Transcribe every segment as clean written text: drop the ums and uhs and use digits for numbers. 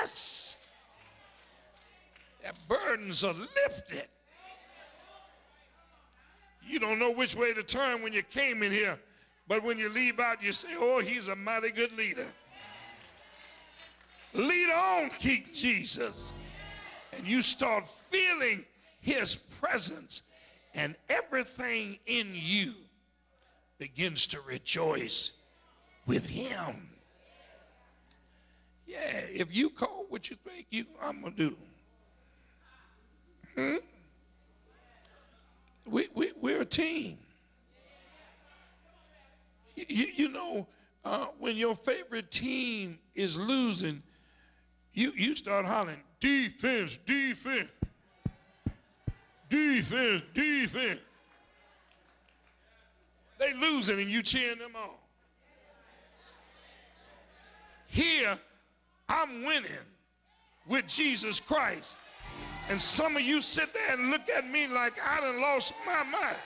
rest. Their burdens are lifted. You don't know which way to turn when you came in here, but when you leave out, you say, oh, he's a mighty good leader. Lead on, King Jesus. And you start feeling his presence, and everything in you begins to rejoice with him. Yeah, if you call what you think I'm going to do. We're a team. You know, when your favorite team is losing, you start hollering, defense, defense, defense, defense. They losing and you cheering them on. Here, I'm winning with Jesus Christ. And some of you sit there and look at me like I done lost my mind.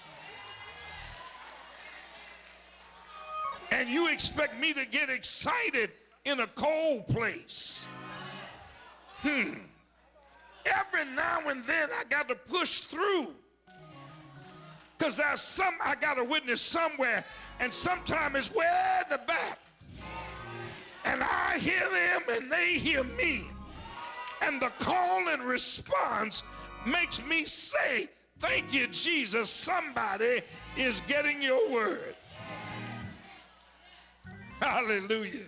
And you expect me to get excited in a cold place. Every now and then I got to push through. Because there's some I got to witness somewhere. And sometimes it's way in the back. And I hear them and they hear me. And the call and response makes me say, thank you, Jesus. Somebody is getting your word. Hallelujah.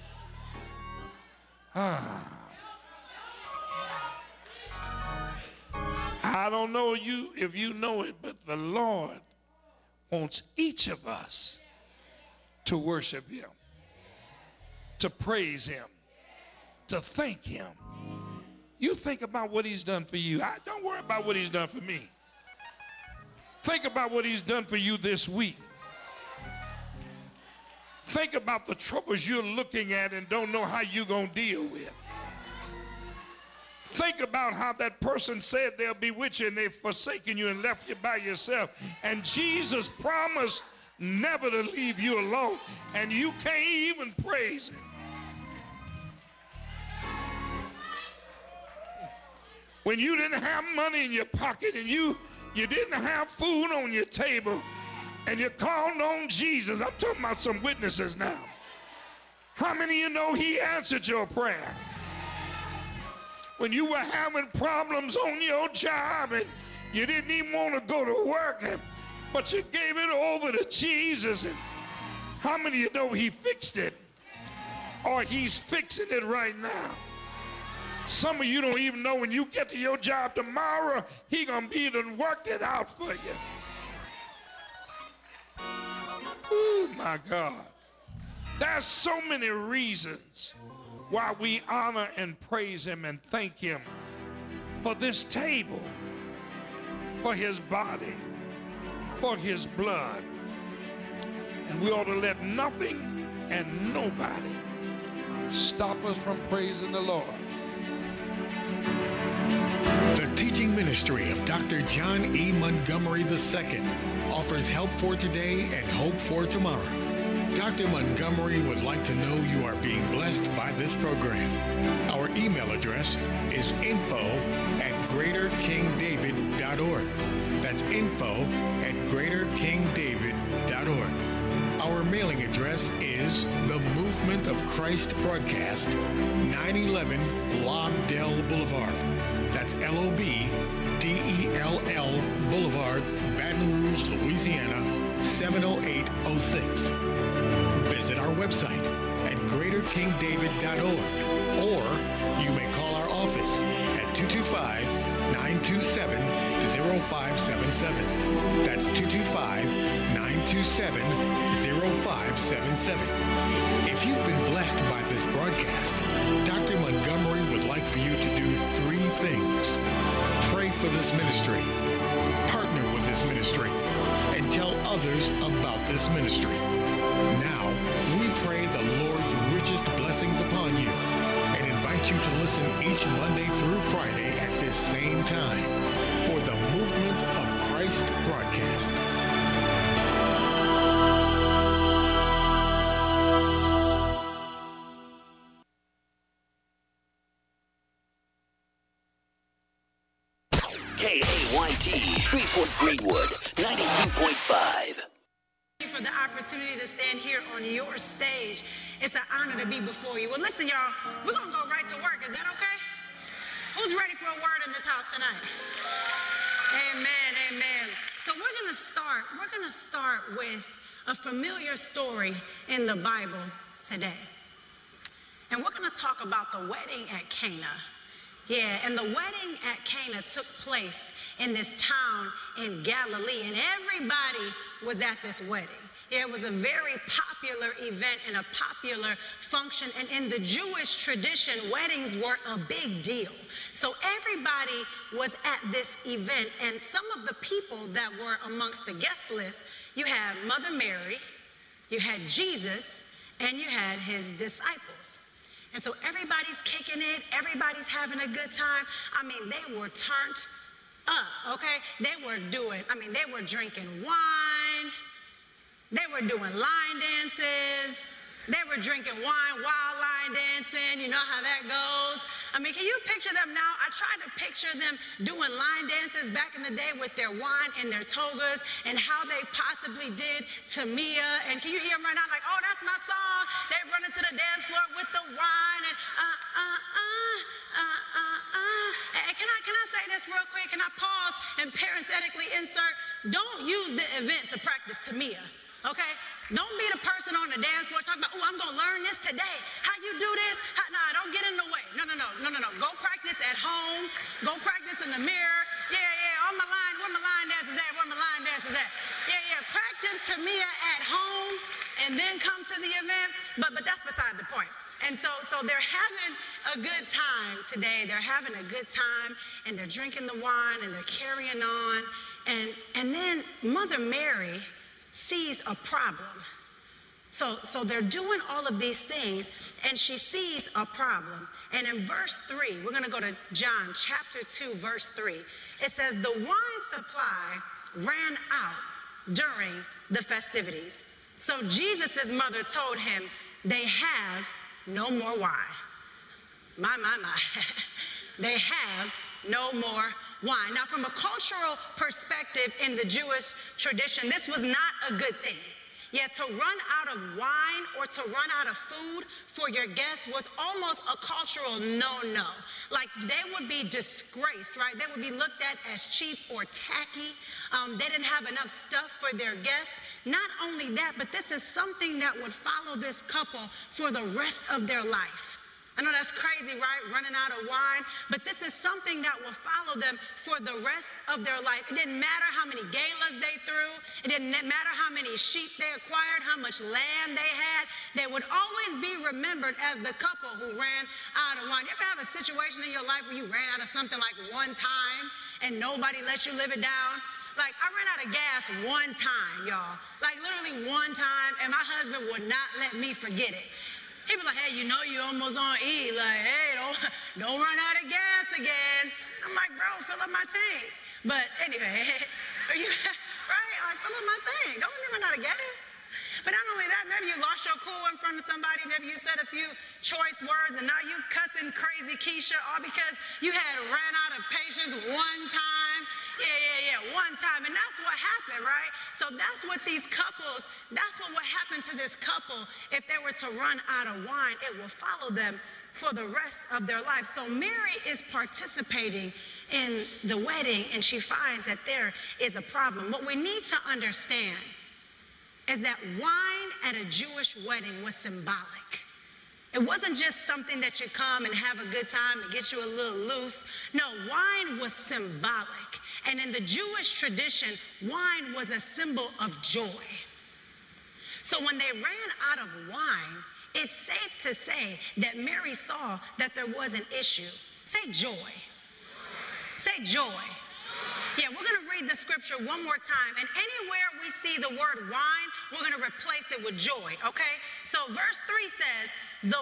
I don't know you if you know it, but the Lord wants each of us to worship him, to praise him, to thank him. You think about what he's done for you. Don't worry about what he's done for me. Think about what he's done for you this week. Think about the troubles you're looking at and don't know how you're going to deal with. Think about how that person said they'll be with you and they've forsaken you and left you by yourself. And Jesus promised never to leave you alone. And you can't even praise him. When you didn't have money in your pocket and you didn't have food on your table and you called on Jesus. I'm talking about some witnesses now. How many of you know he answered your prayer? When you were having problems on your job and you didn't even want to go to work, but you gave it over to Jesus. And how many of you know he fixed it? Or he's fixing it right now? Some of you don't even know when you get to your job tomorrow, he gonna be done worked it out for you. Oh my God. There's so many reasons why we honor and praise him and thank him for this table, for his body, for his blood. And we ought to let nothing and nobody stop us from praising the Lord. The teaching ministry of Dr. John E. Montgomery II offers help for today and hope for tomorrow. Dr. Montgomery would like to know you are being blessed by this program. Our email address is info@greaterkingdavid.org. That's info@greaterkingdavid.org. Our mailing address is The Movement of Christ Broadcast, 911 Lobdell Boulevard. That's Lobdell Boulevard, Baton Rouge, Louisiana, 70806. Visit our website at greaterkingdavid.org, or you may call our office at 225-927-0577. That's 225-927-0577. If you've been blessed by this broadcast, Dr. Montgomery would like for you to do three things. Pray for this ministry, partner with this ministry, and tell others about this ministry. Now, we pray the Lord's richest blessings upon you and invite you to listen each Monday through Friday at this same time for the Movement of Christ broadcast. KAYT, Shreveport Greenwood, 92.5. For the opportunity to stand here on your stage. It's an honor to be before you. Well, listen, y'all, we're going to go right to work. Is that okay? Who's ready for a word in this house tonight? Amen, amen. So we're going to start with a familiar story in the Bible today. And we're going to talk about the wedding at Cana. Yeah, and the wedding at Cana took place in this town in Galilee, and everybody was at this wedding. Yeah, it was a very popular event and a popular function, and in the Jewish tradition, weddings were a big deal. So everybody was at this event, and some of the people that were amongst the guest list, you had Mother Mary, you had Jesus, and you had his disciples. And so everybody's kicking it, everybody's having a good time. I mean, they were turned up, okay? They were drinking wine, they were doing line dances, they were drinking wine while line dancing, you know how that goes. I mean, can you picture them now? I tried to picture them doing line dances back in the day with their wine and their togas and how they possibly did to Mia. And can you hear them right now? Like, oh, that's my song. They're running to the dance floor with the wine and And can I say this real quick? Can I pause and parenthetically insert? Don't use the event to practice to Mia. Okay? Don't be the person on the dance floor talking about, oh, I'm going to learn this today. How you do this? Nah, don't get in the way. No. Go practice at home. Go practice in the mirror. Yeah, on my line. Where my line dancers at? Yeah. Practice to Mia at home and then come to the event. But that's beside the point. And so they're having a good time today. They're having a good time, and they're drinking the wine, and they're carrying on. And then Mother Mary sees a problem. So they're doing all of these things, and she sees a problem. And in verse 3, we're going to go to John chapter 2, verse 3. It says, the wine supply ran out during the festivities. So Jesus' mother told him, they have no more wine. My. They have no more wine. Now, from a cultural perspective in the Jewish tradition, this was not a good thing. Yeah, to run out of wine or to run out of food for your guests was almost a cultural no-no. Like, they would be disgraced, right? They would be looked at as cheap or tacky. They didn't have enough stuff for their guests. Not only that, but this is something that would follow this couple for the rest of their life. I know that's crazy, right? Running out of wine, but this is something that will follow them for the rest of their life. It didn't matter how many galas they threw. It didn't matter how many sheep they acquired, how much land they had. They would always be remembered as the couple who ran out of wine. You ever have a situation in your life where you ran out of something like one time and nobody lets you live it down? Like, I ran out of gas one time, y'all. Like, literally one time, and my husband would not let me forget it. He was like, hey, you know you almost on E. Like, hey, don't run out of gas again. I'm like, bro, fill up my tank. But anyway, right? Like, fill up my tank. Don't let me run out of gas. But not only that, maybe you lost your cool in front of somebody. Maybe you said a few choice words, and now you cussing crazy Keisha, all because you had ran out of patience one time. Yeah, one time. And that's what happened, right? So that's what these couples, that's what would happen to this couple if they were to run out of wine. It will follow them for the rest of their life. So Mary is participating in the wedding, and she finds that there is a problem. What we need to understand is that wine at a Jewish wedding was symbolic. It wasn't just something that you come and have a good time and get you a little loose. No, wine was symbolic. And in the Jewish tradition, wine was a symbol of joy. So when they ran out of wine, it's safe to say that Mary saw that there was an issue. Say joy. Say joy. Yeah, we're going to read the scripture one more time. And anywhere we see the word wine, we're going to replace it with joy, okay? So verse 3 says,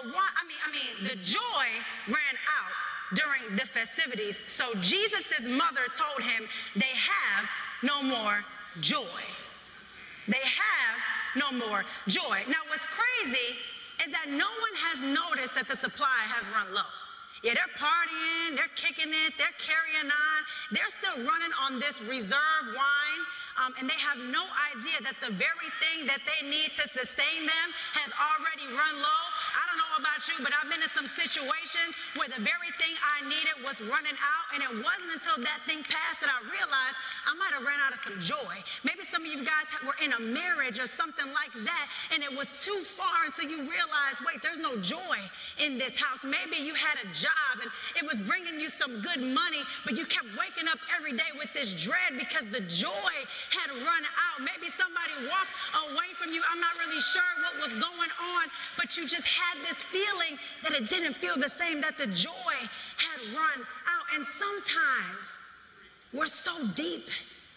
the joy ran out during the festivities. So Jesus' mother told him, they have no more joy. They have no more joy. Now, what's crazy is that no one has noticed that the supply has run low. Yeah, they're partying, they're kicking it, they're carrying on. They're still running on this reserve wine, and they have no idea that the very thing that they need to sustain them has already run low. I don't know about you, but I've been in some situations where the very thing I needed was running out, and it wasn't until that thing passed that I realized I might have ran out of some joy. Maybe some of you guys were in a marriage or something like that, and it was too far until you realized, wait, there's no joy in this house. Maybe you had a job and it was bringing you some good money, but you kept waking up every day with this dread because the joy had run out. Maybe somebody walked away from you. I'm not really sure what was going on, but you just had this feeling that it didn't feel the same, that the joy had run out. And sometimes we're so deep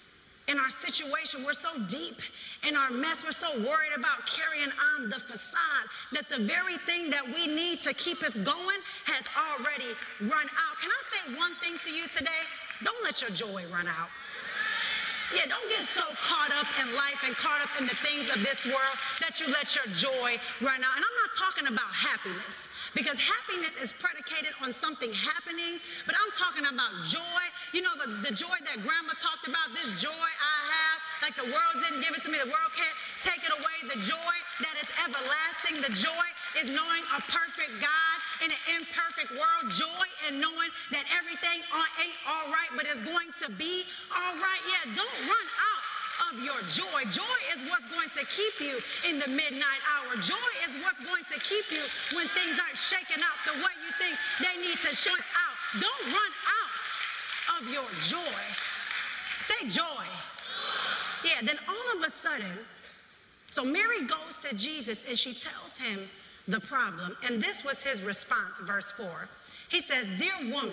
in our situation, we're so deep in our mess, we're so worried about carrying on the facade that the very thing that we need to keep us going has already run out. Can I say one thing to you today? Don't let your joy run out. Yeah, don't get so caught up in life and caught up in the things of this world that you let your joy run out. And I'm not talking about happiness, because happiness is predicated on something happening, but I'm talking about joy. You know, the joy that grandma talked about, this joy I have, like the world didn't give it to me, the world can't take it away. The joy that is everlasting, the joy is knowing a perfect God in an imperfect world, joy in knowing that everything ain't all right, but is going to be all right. Yeah, don't run out of your joy. Joy is what's going to keep you in the midnight hour. Joy is what's going to keep you when things aren't shaking out the way you think they need to shake out. Don't run out of your joy. Say joy. Yeah, then all of a sudden, so Mary goes to Jesus and she tells him the problem. And this was his response, verse 4. He says, "Dear woman,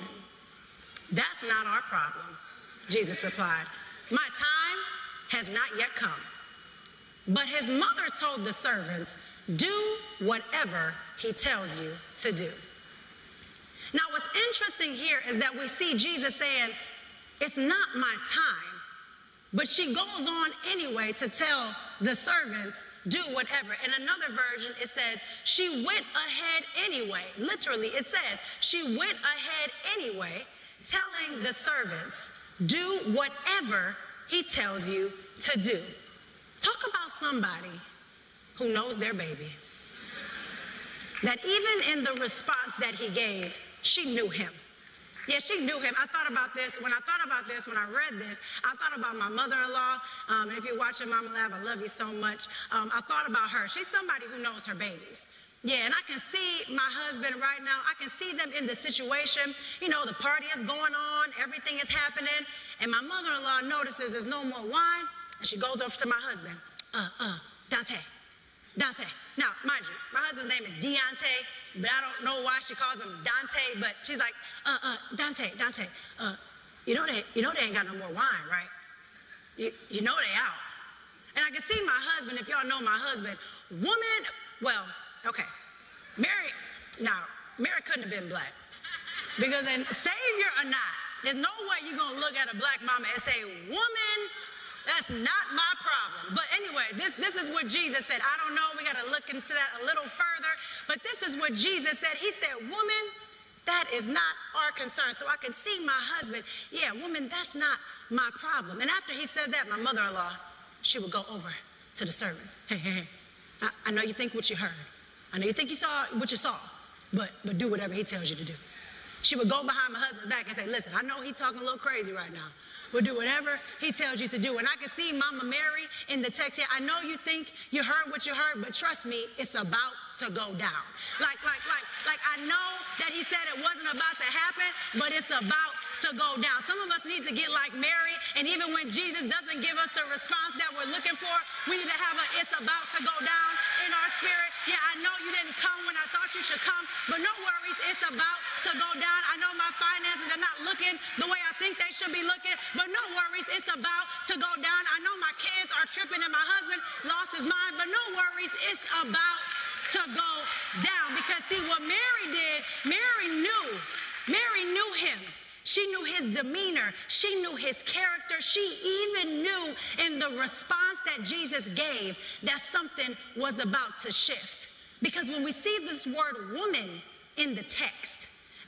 that's not our problem." Jesus replied, "My time has not yet come." But his mother told the servants, "Do whatever he tells you to do." Now, what's interesting here is that we see Jesus saying, "It's not my time." But she goes on anyway to tell the servants, "Do whatever." In another version, it says, she went ahead anyway. Literally, it says, she went ahead anyway, telling the servants, "Do whatever he tells you to do." Talk about somebody who knows their baby. That even in the response that he gave, she knew him. Yeah, she knew him. I thought about this. When I read this, I thought about my mother-in-law. And if you're watching Mama Lab, I love you so much. I thought about her. She's somebody who knows her babies. Yeah, and I can see my husband right now. I can see them in the situation. You know, the party is going on. Everything is happening. And my mother-in-law notices there's no more wine. And she goes over to my husband. Dante. Now, mind you, my husband's name is Deontay, but I don't know why she calls him Dante, but she's like, Dante, you know they ain't got no more wine, right? You know they out. And I can see my husband, if y'all know my husband, Mary couldn't have been black. Because then, savior or not, there's no way you're gonna look at a black mama and say, "Woman, that's not my problem." But anyway, this is what Jesus said. I don't know, we gotta look into that a little further, but this is what Jesus said. He said, "Woman, that is not our concern." So I can see my husband, yeah, woman, that's not my problem. And after he said that, my mother-in-law, she would go over to the servants. Hey, I know you think what you heard. I know you think you saw what you saw, but do whatever he tells you to do. She would go behind my husband's back and say, "Listen, I know he's talking a little crazy right now, but do whatever he tells you to do." And I can see Mama Mary in the text here. I know you think you heard what you heard, but trust me, it's about to go down. Like I know that he said it wasn't about to happen, but it's about to go down. Some of us need to get like Mary, and even when Jesus doesn't give us the response that we're looking for, we need to have a "it's about to go down" in our spirit. Yeah, I know you didn't come when I thought you should come, but no worries, it's about to go down. I know my finances are not looking the way I think they should be looking, but no worries, it's about to go down. I know my kids are tripping and my husband lost his mind, but no worries, it's about to go down. Because see, what Mary did, Mary knew him. She knew his demeanor. She knew his character. She even knew in the response that Jesus gave that something was about to shift. Because when we see this word "woman" in the text,